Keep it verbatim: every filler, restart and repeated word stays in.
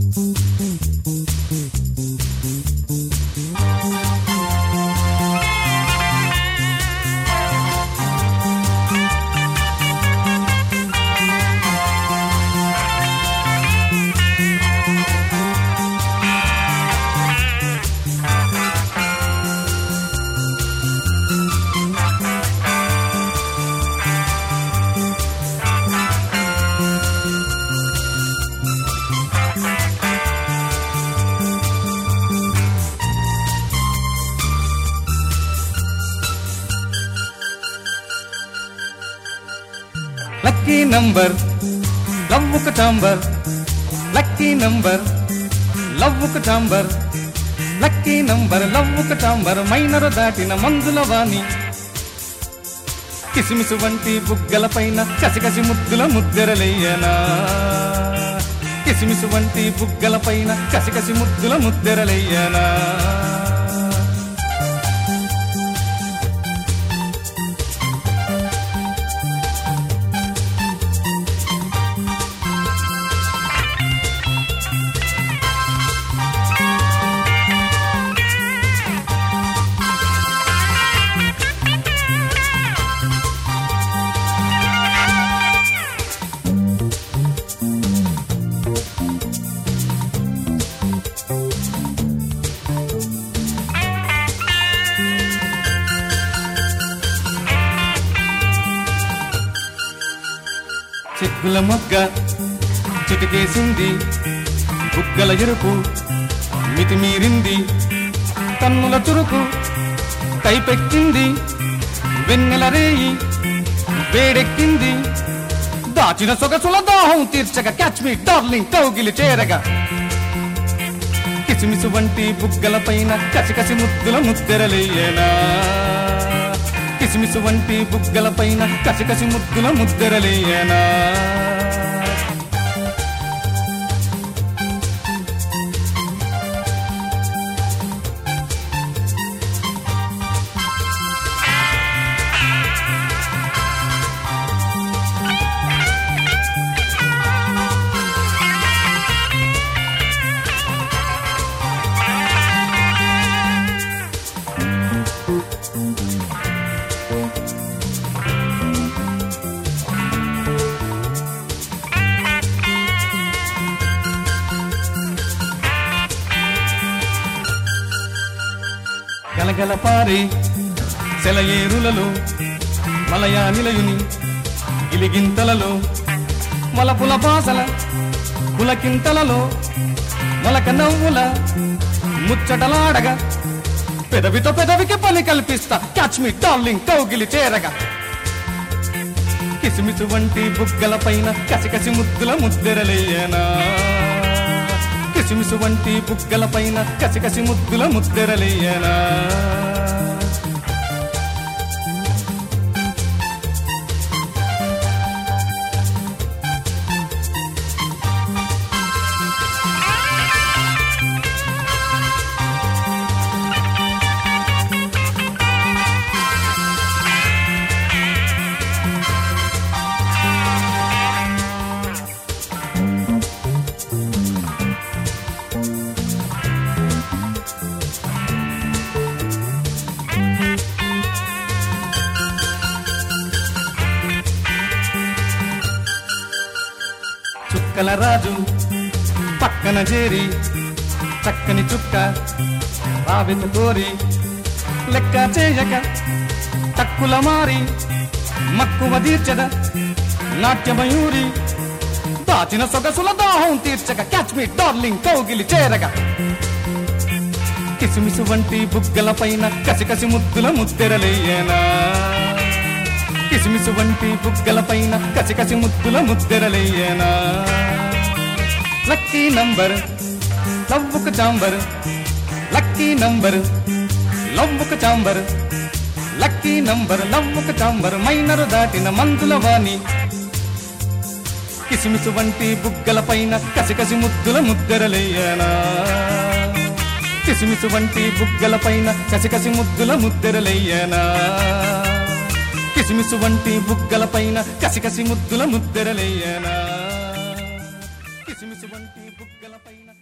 Lucky number లవ్వుకు chamber, lucky number లవ్వుకు chamber, lucky number లవ్వుకు చాంబర్. మైనరు దాటిన మందుల వాణి కిసిమిసు వంటి బుగ్గల పైన కసికసి ముద్దుల ముద్దెరలేయనా, కిసిమిసు వంటి బుగ్గల పైన కసికసి ముద్దుల ముద్దెరలేయనా. చిక్కుల మొగ్గ చిటికేసింది, బుగ్గల ఎరుపు మితిమీరింది, కన్నుల చురుకు కైపెక్కింది, వెన్నెల రేయి వేడెక్కింది, దాచిన సొగసుల దాహం తీర్చగా క్యాచ్ మీ డార్లింగ్ కౌగిలి చేరగా. కిసిమిసు వంటి బుగ్గల పైన కసికసి ముద్దుల ముద్దెరలేయనా, కిసిమిసు వంటి బుగ్గల పైన కసికసి ముద్దుల ముద్దెరలేయనా. గలగల పారే సెలయేరులలో మలయా నిలయుని గిలిగింతలలో, మలపుల బాసల పులకింతలలో మొలక నవ్వుల ముచ్చటలాడగా, పెదవితో పెదవికి పని కల్పిస్తా క్యాచ్ మీ డార్లింగ్ కౌగిలి చేరగా. కిసిమిసు వంటి బుగ్గల పైన కసికసి ముద్దుల ముద్దెరలేయనా, కిసిమిసు వంటి బుగ్గల పైన కసికసి ముద్దుల ముద్దెరలేయనా. చుక్కల రాజు పక్కన చేరి చక్కని చుక్క రావిత కోరి, లెక్క చేయక తక్కుల మారి మక్కువ తీర్చద నాట్యమయూరి, దాచిన సొగసుల దాహం తీర్చక క్యాచ్ మీ డార్లింగ్ కౌగిలి చేరగా. కిసిమిసు వంటి బుగ్గల పైన కసికసి ముద్దుల ముద్దెరలేయనా, కిసిమిసు వంటి బుగ్గల పైన కసికసి ముద్దుల ముద్దెరలేయనా. లక్కీ నంబర్ లవ్వుకు చాంబర్, లక్కీ నంబర్ లవ్వుకు చాంబర్, లక్కీ నంబర్ లవ్వుకు చాంబర్. మైనరు దాటిన మందుల వాణి కిసిమిసు వంటి బుగ్గల పైన కసికసి ముద్దుల ముద్దెరలేయనా, కిసిమిసు వంటి బుగ్గల పైన కసికసి ముద్దుల ముద్దెరలేయనా, కిసిమిసు వంటి బుగ్గల పైన కసికసి ముద్దుల ముద్దెరలేయనా, కిసిమిసు వంటి బుగ్గల పైన